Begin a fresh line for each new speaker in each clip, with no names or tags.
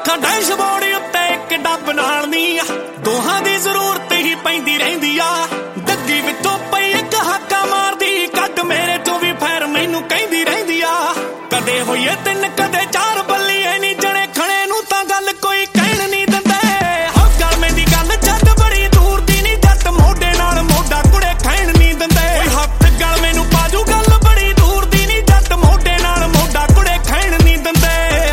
ਅੱਖਾਂ ਡੈਸ਼ਬੋਰਡ ਉੱਤੇ ਇੱਕ ਡੱਬ ਨਾਲ ਨੀ ਦੋਹਾਂ ਦੀ ਜ਼ਰੂਰਤ ਹੀ ਪੈਂਦੀ ਰਹਿੰਦੀ ਆ ਗੱਡੀ ਵਿੱਚੋਂ ਪਈ ਇੱਕ ਹਾਕਾ ਮਾਰਦੀ ਕੱਢ ਮੇਰੇ ਚੋਂ ਵੀ ਫੈਰ ਮੈਨੂੰ ਕਹਿੰਦੀ ਰਹਿੰਦੀ ਆ ਕਦੇ ਹੋਈਏ ਤਿੰਨ ਕਦੇ ਚਾਰ ਬੱਲੀਏ ਨੀ ਜਣੇ ਖਣੇ ਨੂੰ ਤਾਂ ਗੱਲ ਕੋਈ ਕਹਿਣ ਨਹੀਂ ਦਿੰਦੇ ਹੋ ਗਲਮੇ ਦੀ ਗੱਲ ਜੱਟ ਬੜੀ ਦੂਰ ਦੀ ਨੀ ਜੱਟ ਮੋਢੇ ਨਾਲ ਮੋਢਾ ਕੁੜੇ ਖੈਣ ਨਹੀਂ ਦਿੰਦੇ ਹੱਥ ਗਲਮੇ ਨੂੰ ਪਾਜੂ ਗੱਲ ਬੜੀ ਦੂਰ ਦੀ ਨੀ ਜੱਟ ਮੋਢੇ ਨਾਲ ਮੋਢਾ ਕੁੜੇ ਖੈਣ ਨਹੀਂ ਦਿੰਦੇ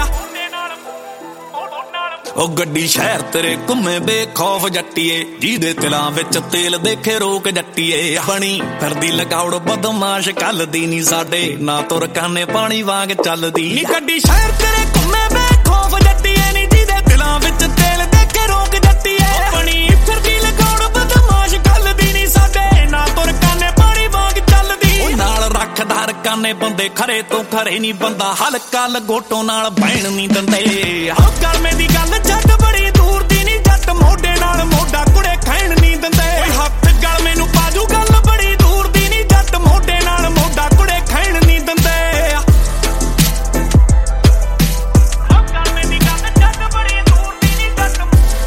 ਉਹ ਗੱਡੀ ਸ਼ਹਿਰ ਤੇਰੇ ਘੁੰਮੇ ਬੇਖੌਫ ਜੱਟੀਏ ਜਿਹਦੇ ਤਿਲਾਂ ਵਿੱਚ ਤੇਲ ਦੇਖੇ ਰੋਕ ਜੱਟੀਏ ਬਣੀ ਫਿਰਦੀ ਲਗਾਉੜ ਬਦਮਾਸ਼ ਕੱਲ ਦੀ ਨੀ ਸਾਡੇ ਨਾ ਤੁਰ ਕਾਨੇ ਪਾਣੀ ਵਾਂਗ ਚੱਲਦੀ ਨੀ ਗੱਡੀ ਸ਼ਹਿਰ ਤੇਰੇ ਘੁੰਮੇ ਬੇਖੌਫ ਜੱਟੀਏ ਨੀ ਜਿਹਦੇ ਤਿਲਾਂ ਵਿੱਚ ਤੇਲ ਦੇਖੇ ਰੋਕ ਜੱਟੀਏ ਬਣੀ ਫਿਰਦੀ ਲਗਾਉੜ ਬਦਮਾਸ਼ ਕੱਲ ਦੀ ਨੀ ਸਾਡੇ ਨਾ ਤੁਰ ਕਾਨੇ ਪਾਣੀ ਵਾਂਗ ਚੱਲਦੀ ਉਹ ਨਾਲ ਰੱਖਦਾਰ ਕਾਨੇ ਬੰਦੇ ਖਰੇ ਤੋਂ ਖਰੇ ਨੀ ਬੰਦਾ ਹਲਕਾ ਲਗੋਟੋ ਨਾਲ ਬਹਿਣ ਨੀ ਦਿੰਦੇ ਆਹ ਗਲਮੇ ਦੀ ਗੱਲ ਜੱਟ ਬੜੀ ਦੂਰ ਦੀ ਨੀ ਜੱਟ ਮੋਢੇ ਨਾਲ ਮੋਢਾ ਕੁੜੇ ਖੈਣ ਨਹੀਂ ਦਿੰਦੇ ਓਏ ਹੱਥ ਗਲਮੇ ਨੂੰ ਪਾਜੂ ਗੱਲ ਬੜੀ ਦੂਰ ਦੀ ਨੀ ਜੱਟ ਮੋਢੇ ਨਾਲ ਮੋਢਾ ਕੁੜੇ ਖੈਣ ਨਹੀਂ ਦਿੰਦੇ ਗਲਮੇ ਦੀ ਗੱਲ ਜੱਟ ਬੜੀ ਦੂਰ ਦੀ ਨੀ ਜੱਟ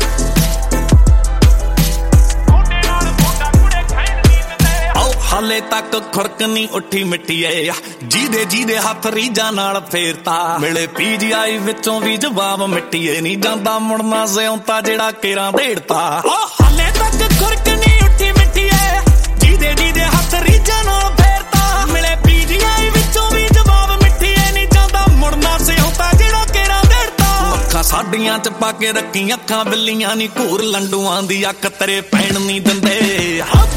ਮੋਢੇ ਨਾਲ ਮੋਢਾ ਕੁੜੇ ਖੈਣ ਨਹੀਂ ਦਿੰਦੇ ਆਓ ਹਾਲੇ ਤੱਕ ਖੁਰਕ ਨਹੀਂ ਉੱਠੀ ਮਿੱਟੀਏ ਜਿਹਦੇ ਹੱਥ ਰੀਜਾਂ ਨਾਲ ਫੇਰਤਾ ਮਿਲੇ PGI ਵਿੱਚੋਂ ਵੀ ਜਵਾਬ ਮਿੱਟੀਏ ਨਹੀਂ ਜਾਂਦਾ ਮੁੜਨਾ ਸਿਉਂਤਾ ਜਿਹੜਾ ਕੇਰਾਂ ਢੇੜਤਾ ਹਾਲੇ ਤੱਕ ਖੁਰਕ ਨਹੀਂ ਉੱਠੀ ਮਿੱਟੀਏ ਜਿਹਦੇ ਹੱਥ ਰੀਜਾਂ ਨਾਲ ਫੇਰਤਾ ਮਿਲੇ PGI ਵਿੱਚੋਂ ਵੀ ਜਵਾਬ ਮਿੱਟੀਏ ਨਹੀਂ ਜਾਂਦਾ ਮੁੜਨਾ ਸਿਉਂਤਾ ਜਿਹੜਾ ਕੇਰਾਂ ਢੇੜਤਾ ਅੱਖਾਂ ਸਾਡੀਆਂ ਚ ਪਾ ਕੇ ਰੱਖੀ ਅੱਖਾਂ ਬਿੱਲੀਆਂ ਨੀ ਘੂਰ ਲੰਡੂਆਂ ਦੀ ਅੱਖ ਤੇਰੇ ਪੈਣ ਨਹੀਂ ਦਿੰਦੇ